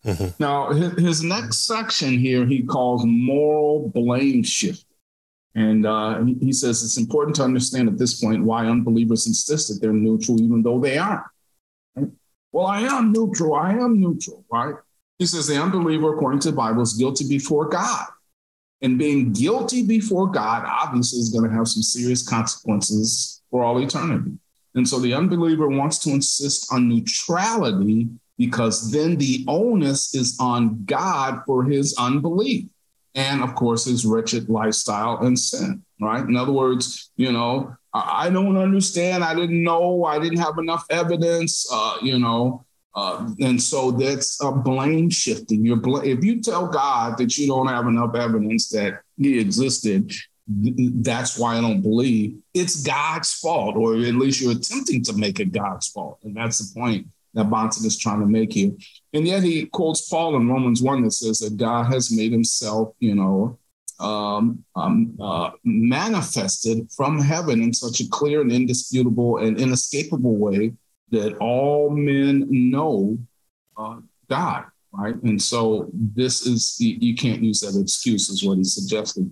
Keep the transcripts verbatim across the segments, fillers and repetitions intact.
Mm-hmm. Now, his, his next section here, he calls moral blame shift. And uh, he, he says it's important to understand at this point why unbelievers insist that they're neutral, even though they aren't. Right? Well, I am neutral. I am neutral, right? He says the unbeliever, according to the Bible, is guilty before God. And being guilty before God, obviously, is going to have some serious consequences for all eternity. And so the unbeliever wants to insist on neutrality because then the onus is on God for his unbelief. And, of course, his wretched lifestyle and sin, right? In other words, you know, I don't understand. I didn't know. I didn't have enough evidence, uh, you know. Uh, and so that's a blame shifting. You're bl- if you tell God that you don't have enough evidence that he existed, th- that's why I don't believe. It's God's fault, or at least you're attempting to make it God's fault. And that's the point that Bahnsen is trying to make here. And yet he quotes Paul in Romans one that says that God has made himself, you know, um, um, uh, manifested from heaven in such a clear and indisputable and inescapable way that all men know uh, God, right? And so this is, you, you can't use that excuse is what he suggested.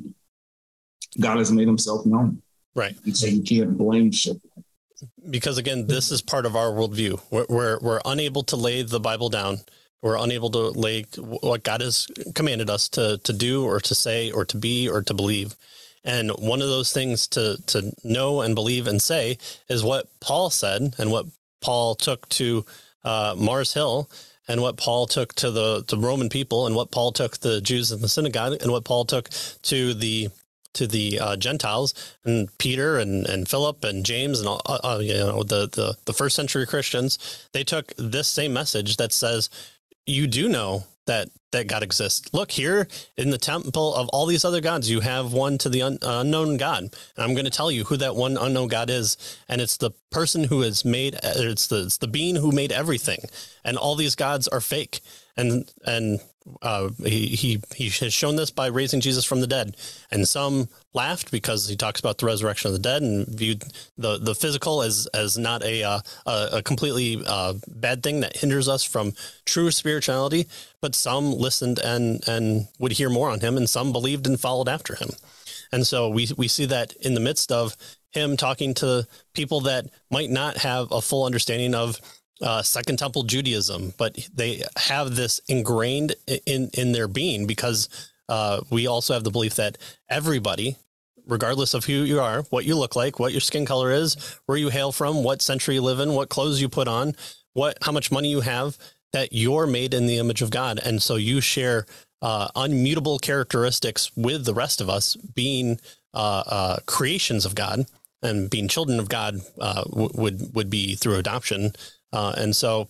God has made himself known. Right. And so you can't blame shit. Because again, this is part of our worldview. We're, we're, we're unable to lay the Bible down. We're unable to lay what God has commanded us to, to do or to say or to be or to believe. And one of those things to, to know and believe and say is what Paul said and what Paul took to uh, Mars Hill and what Paul took to the, the Roman people and what Paul took the Jews in the synagogue and what Paul took to the to the uh, Gentiles and Peter and, and Philip and James and all, uh, you know, the, the, the first century Christians. They took this same message that says, you do know that, that God exists. Look, here in the temple of all these other gods, you have one to the un, uh, unknown God. And I'm going to tell you who that one unknown God is. And it's the person who has made, it's the, it's the being who made everything. And all these gods are fake. And, and, uh, he, he, he has shown this by raising Jesus from the dead. And some laughed because he talks about the resurrection of the dead and viewed the, the physical as, as not a, uh, a, a completely, uh, bad thing that hinders us from true spirituality. But some listened and, and would hear more on him, and some believed and followed after him. And so we, we see that in the midst of him talking to people that might not have a full understanding of Uh, Second Temple Judaism, but they have this ingrained in, in their being because uh, we also have the belief that everybody, regardless of who you are, what you look like, what your skin color is, where you hail from, what century you live in, what clothes you put on, what how much money you have, that you're made in the image of God. And so you share uh, unmutable characteristics with the rest of us, being uh, uh, creations of God, and being children of God uh, w- would would be through adoption. Uh, and so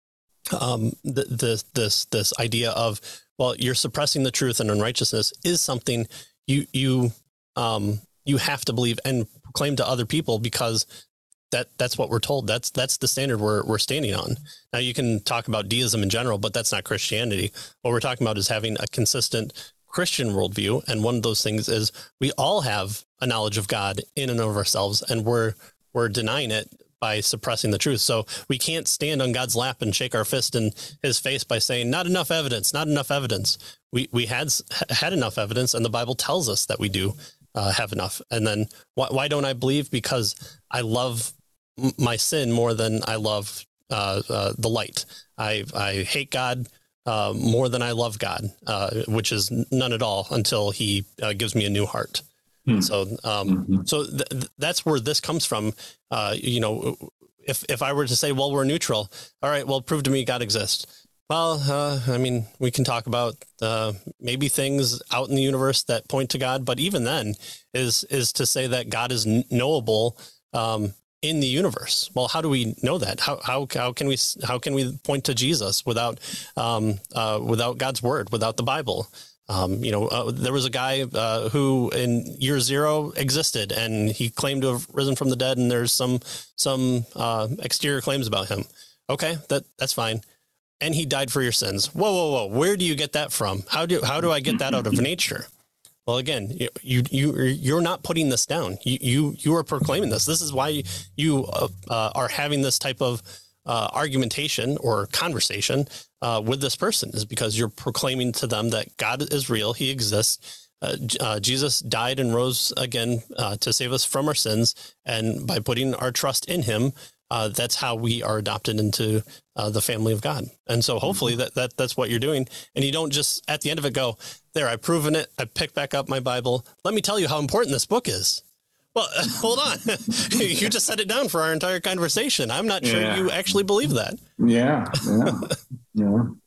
um, th- this, this, this idea of, well, you're suppressing the truth and unrighteousness is something you, you, um, you have to believe and proclaim to other people because that that's what we're told. That's, that's the standard we're, we're standing on. Now you can talk about deism in general, but that's not Christianity. What we're talking about is having a consistent Christian worldview. And one of those things is we all have a knowledge of God in and of ourselves, and we're, we're denying it by suppressing the truth. So we can't stand on God's lap and shake our fist in his face by saying, not enough evidence, not enough evidence. We we had had enough evidence, and the Bible tells us that we do uh, have enough. And then why, why don't I believe? Because I love m- my sin more than I love uh, uh, the light. I, I hate God uh, more than I love God, uh, which is none at all until he uh, gives me a new heart. Hmm. So, um, mm-hmm. so th- th- that's where this comes from. Uh, you know, if, if I were to say, well, we're neutral. All right, well, prove to me God exists. Well, uh, I mean, we can talk about, uh, maybe things out in the universe that point to God, but even then is, is to say that God is knowable, um, in the universe. Well, how do we know that? How, how, how can we, how can we point to Jesus without, um, uh, without God's word, without the Bible? Um, you know, uh, there was a guy uh, who in year zero existed, and he claimed to have risen from the dead. And there's some some uh, exterior claims about him. OK, that that's fine. And he died for your sins. Whoa, whoa, whoa. Where do you get that from? How do how do I get that out of nature? Well, again, you you, you you're not putting this down. You you you are proclaiming this. This is why you uh, uh, are having this type of Uh, argumentation or conversation uh, with this person is because you're proclaiming to them that God is real. He exists. Uh, uh, Jesus died and rose again uh, to save us from our sins. And by putting our trust in him, uh, that's how we are adopted into uh, the family of God. And so hopefully that, that that's what you're doing. And you don't just at the end of it go, there, I've proven it. I picked back up my Bible. Let me tell you how important this book is. Well, hold on. You just set it down for our entire conversation. I'm not sure yeah. you actually believe that. Yeah. Yeah. yeah.